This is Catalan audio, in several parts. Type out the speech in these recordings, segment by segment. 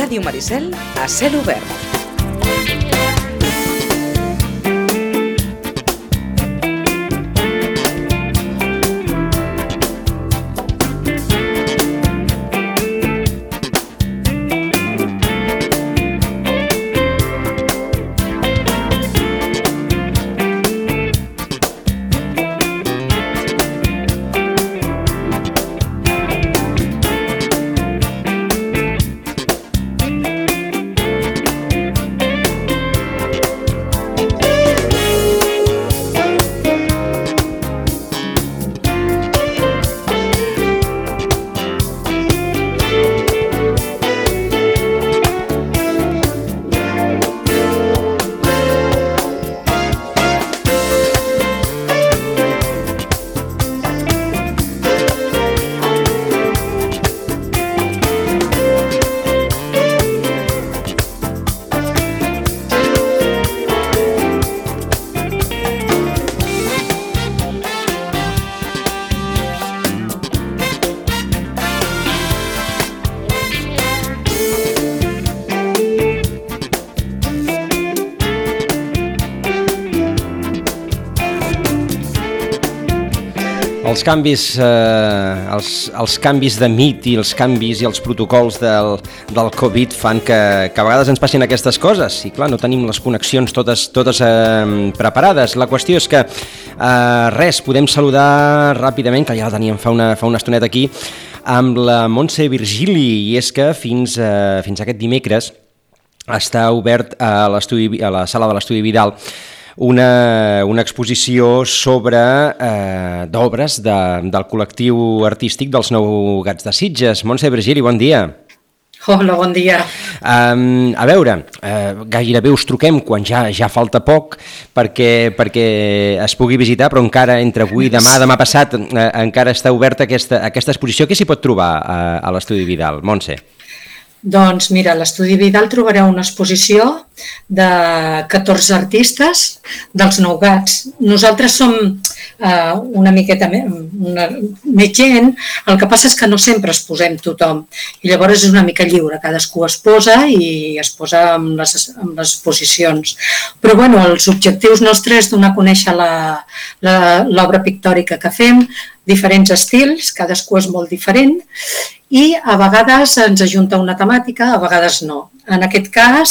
Ràdio Maricel a cel obert. Els canvis de mit i els canvis i els protocols del Covid fan que a vegades ens passin aquestes coses i clar, no tenim les connexions totes preparades. La qüestió és que podem saludar ràpidament, que ja la teníem fa una estoneta aquí, amb la Montse Virgili, i és que fins aquest dimecres està obert a la sala de l'Estudi Vidal una exposició sobre d'obres del col·lectiu artístic dels Nou Gats de Sitges. Montse Virgili, bon dia. Hola, bon dia. A veure, gairebé us truquem quan ja falta poc perquè es pugui visitar, però encara entre avui, demà passat, encara està oberta aquesta exposició. Què s'hi pot trobar a l'Estudi Vidal, Montse? Doncs mira, a l'Estudi Vidal trobareu una exposició de 14 artistes dels Nou Gats. Nosaltres som una miqueta més gent, el que passa és que no sempre es posem tothom i llavors és una mica lliure, cadascú es posa i es posa amb les exposicions. Però bueno, els objectius nostres és donar a conèixer l'obra pictòrica que fem, diferents estils, cadascú és molt diferent i a vegades ens ajunta una temàtica, a vegades no. En aquest cas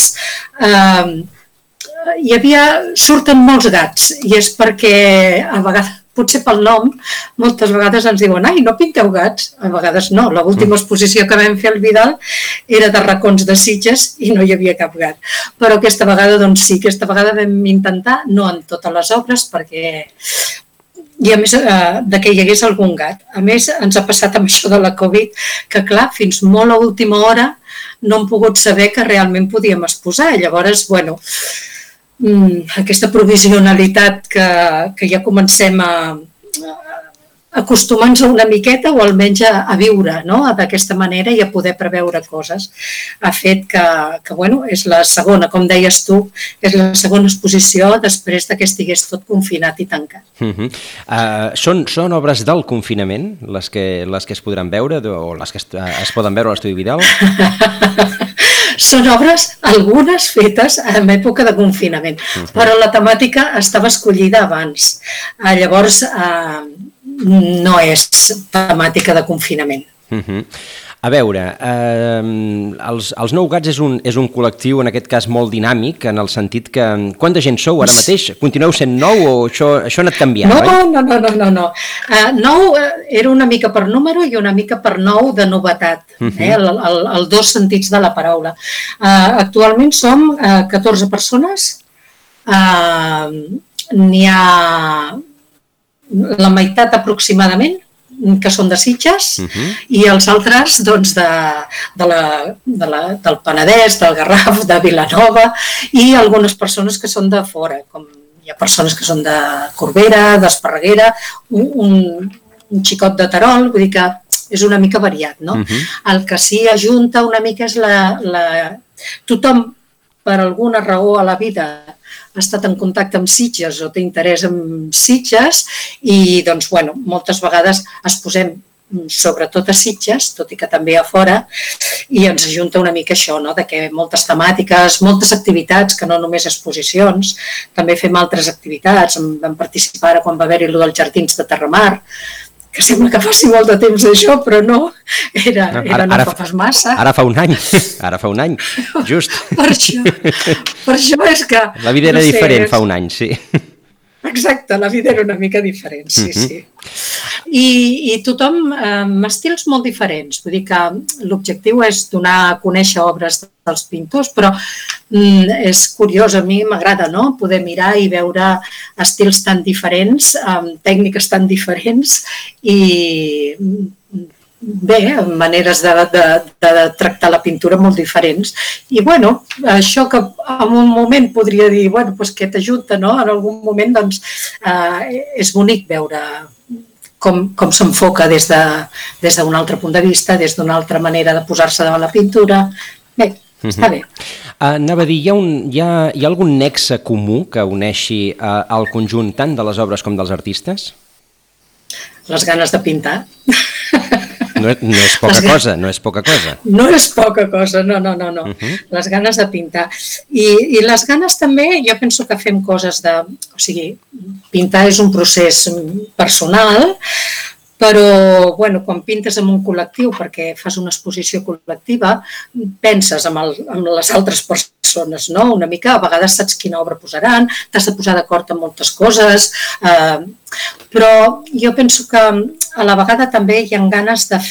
surten molts gats i és perquè a vegades, potser pel nom, moltes vegades ens diuen ai, no pinteu gats? A vegades no. L'última exposició que vam fer al Vidal era de racons de Sitges i no hi havia cap gat. Però aquesta vegada, doncs sí, aquesta vegada vam intentar, no en totes les obres, perquè i a més que hi hagués algun gat. A més, ens ha passat amb això de la Covid, que clar, fins molt a última hora no hem pogut saber que realment podíem exposar. Llavors, bueno, aquesta provisionalitat que ja comencem a acostumar-nos una miqueta o almenys a viure, no? D'aquesta manera i a poder preveure coses. Ha fet que bueno, és la segona, com deies tu, és la segona exposició després que estigués tot confinat i tancat. Són obres del confinament, les que es podran veure o les que es poden veure a l'Estudi Vidal? Són obres, algunes fetes en època de confinament, però la temàtica estava escollida abans. Llavors, no és temàtica de confinament. A veure, els Nou Gats és un col·lectiu, en aquest cas, molt dinàmic, en el sentit que... Quanta gent sou ara mateix? Continueu sent nou o això ha anat canviant, oi? No. Nou era una mica per número i una mica per nou de novetat, els dos sentits de la paraula. Actualment som 14 persones, n'hi ha la meitat aproximadament que són de Sitges i els altres doncs, del Penedès, del Garraf, de Vilanova i algunes persones que són de fora, com hi ha persones que són de Corbera, d'Esparreguera, un xicot de Terol, vull dir que és una mica variat, no? El que sí ajunta una mica és tothom, per alguna raó a la vida, ha estat en contacte amb Sitges o té interès en Sitges i, doncs, bueno, moltes vegades es posem sobretot a Sitges, tot i que també a fora, i ens ajunta una mica això, no? De que moltes temàtiques, moltes activitats, que no només exposicions, també fem altres activitats, vam participar quan va haver-hi allò dels Jardins de Terramar, que sembla que faci molt de temps d'això, però no, no fa pas massa. Ara fa un any, just. Per això és que... La vida era diferent fa un any, sí. Exacte, la vida era una mica diferent, sí. I tothom amb estils molt diferents, vull dir que l'objectiu és donar a conèixer obres dels pintors, però és curiós, a mi m'agrada, no?, poder mirar i veure estils tan diferents, tècniques tan diferents i bé, maneres de tractar la pintura molt diferents. I bueno, això que en un moment podria dir, bueno, doncs que t'ajuda, no? En algun moment, doncs, és bonic veure com s'enfoca des d'un altre punt de vista, des d'una altra manera de posar-se davant la pintura. Bé, està bé. Anava a dir, hi ha algun nexe comú que uneixi el conjunt tant de les obres com dels artistes? Les ganes de pintar. No és poca cosa, no és poca cosa. No és poca cosa, no. Les ganes de pintar. I les ganes també, jo penso que fem coses de... O sigui, pintar és un procés personal, però, bueno, quan pintes amb un col·lectiu, perquè fas una exposició col·lectiva, penses en les altres persones, no? Una mica, a vegades saps quina obra posaran, t'has de posar d'acord en moltes coses, però jo penso que a la vegada també hi ha ganes de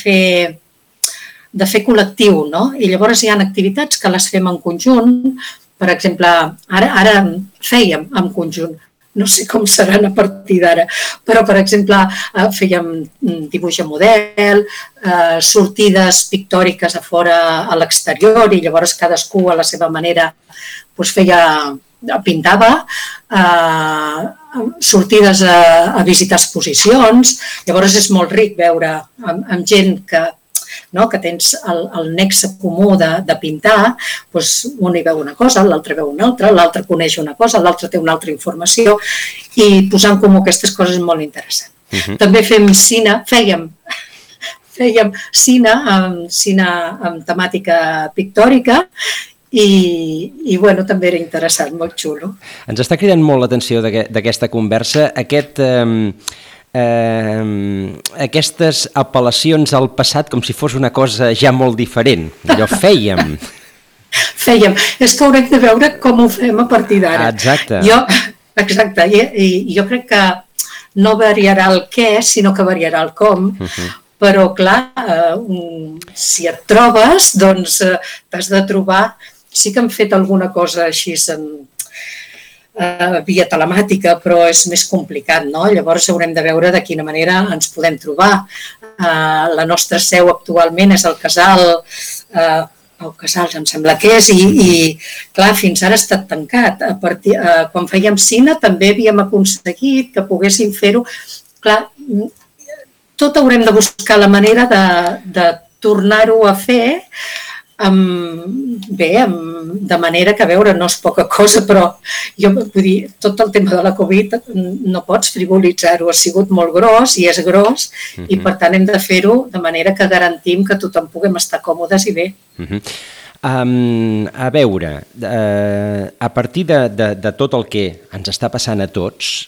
fer col·lectiu, no? I llavors hi ha activitats que les fem en conjunt, per exemple, ara fèiem en conjunt, no sé com seran a partir d'ara, però, per exemple, fèiem dibuix a model, sortides pictòriques a fora a l'exterior i llavors cadascú a la seva manera pintava, sortides a visitar exposicions. Llavors és molt ric veure amb gent que tens el nexe comú de pintar, un hi veu una cosa, l'altre veu una altra, l'altre coneix una cosa, l'altre té una altra informació i posar en comú aquestes coses és molt interessant. També fèiem cine amb temàtica pictòrica i bueno, també era interessant, molt xulo. Ens està cridant molt l'atenció d'aquesta conversa aquestes apel·lacions al passat com si fos una cosa ja molt diferent. Allò fèiem. És que haurem de veure com ho fem a partir d'ara. Exacte. Exacte, i jo crec que no variarà el què, sinó que variarà el com, però clar, si et trobes, doncs t'has de trobar. Sí que hem fet alguna cosa així via telemàtica, però és més complicat, no? Llavors haurem de veure de quina manera ens podem trobar. La nostra seu actualment és el Casal, em sembla que és, i clar, fins ara ha estat tancat. Quan fèiem cine també havíem aconseguit que poguéssim fer-ho. Clar, tot haurem de buscar la manera de tornar-ho a fer de manera que, a veure, no és poca cosa, però jo vull dir, tot el tema de la Covid no pots frivolitzar-ho, ha sigut molt gros i és gros i per tant hem de fer-ho de manera que garantim que tothom puguem estar còmodes i bé. A veure, a partir de tot el que ens està passant a tots,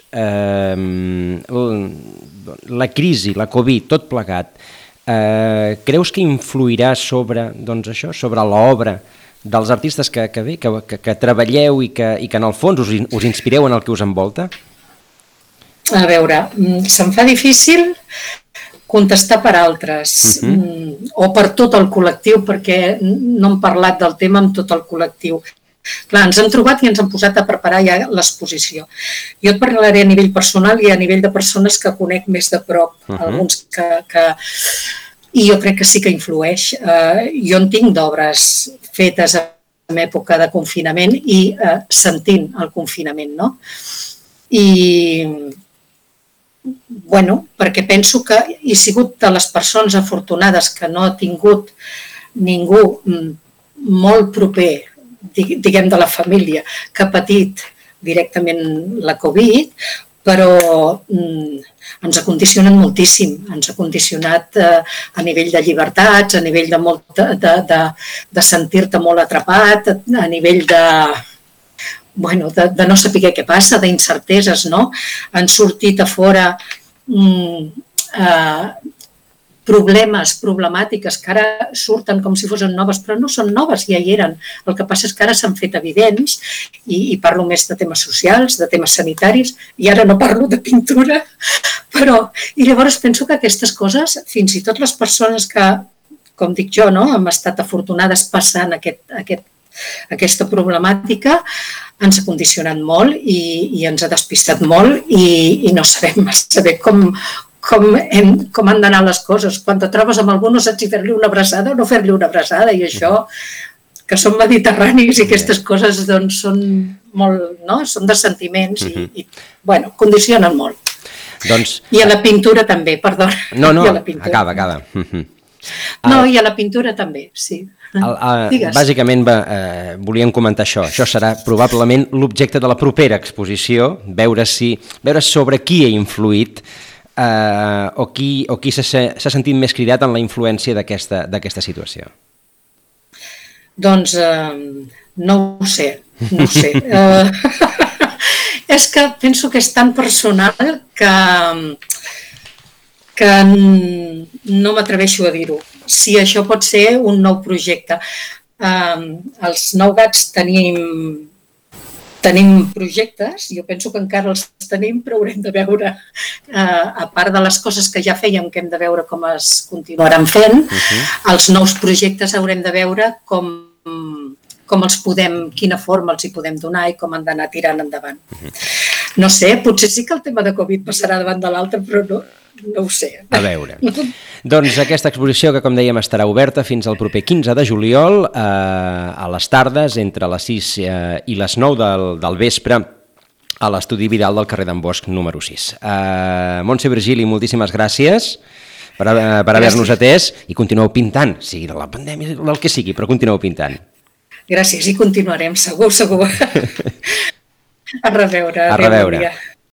la crisi, la Covid, tot plegat, creus que influirà sobre l'obra dels artistes que treballeu i que en el fons us inspireu en el que us envolta? A veure, se'm fa difícil contestar per altres o per tot el col·lectiu, perquè no hem parlat del tema amb tot el col·lectiu. Clar, ens hem trobat i ens hem posat a preparar ja l'exposició. Jo et parlaré a nivell personal i a nivell de persones que conec més de prop, alguns que... I jo crec que sí que influeix. Jo en tinc d'obres fetes en època de confinament i sentint el confinament, no? I, bueno, perquè penso que he sigut de les persones afortunades que no ha tingut ningú molt proper, diguem de la família, que ha patit directament la Covid, però ens ha condicionat moltíssim, ens ha condicionat a nivell de llibertats, a nivell de sentir-te molt atrapat, a nivell de no saber què passa, d'incerteses, no? Han sortit a fora problemàtiques que ara surten com si fossin noves, però no són noves, ja hi eren. El que passa és que ara s'han fet evidents i parlo més de temes socials, de temes sanitaris, i ara no parlo de pintura, però... I llavors penso que aquestes coses, fins i tot les persones que, com dic jo, no, hem estat afortunades passant aquesta problemàtica, ens ha condicionat molt i ens ha despistat molt i no sabem massa bé com han d'anar les coses. Quan te trobes amb algú no saps si fer-li una abraçada o no fer-li una abraçada, i això, que som mediterranis i aquestes coses doncs, són molt, no? Són de sentiments i condicionen molt. Doncs... I a la pintura també, perdona. No, acaba. No, i a la pintura també, sí. Bàsicament volíem comentar això. Això serà probablement l'objecte de la propera exposició, veure sobre qui ha influït o qui s'ha sentit més cridat en la influència d'aquesta situació. Doncs no ho sé. És que penso que és tan personal que no m'atreveixo a dir-ho. Si això pot ser un nou projecte. Els Nou Gats tenim projectes, jo penso que encara els tenim, però haurem de veure, a part de les coses que ja fèiem, que hem de veure com es continuaran fent, els nous projectes haurem de veure quina forma els hi podem donar i com han d'anar tirant endavant. No sé, potser sí que el tema de Covid passarà davant de l'altre, però no ho sé. A veure. Doncs aquesta exposició, que com dèiem estarà oberta fins al proper 15 de juliol, a les tardes, entre les 6 i les 9 del vespre, a l'Estudi Vidal del carrer d'en Bosch, número 6. Montse Virgili, moltíssimes gràcies per haver-nos atès i continueu pintant, sigui de la pandèmia, del que sigui, però continueu pintant. Gràcies, i continuarem, segur. A reveure. A reveure.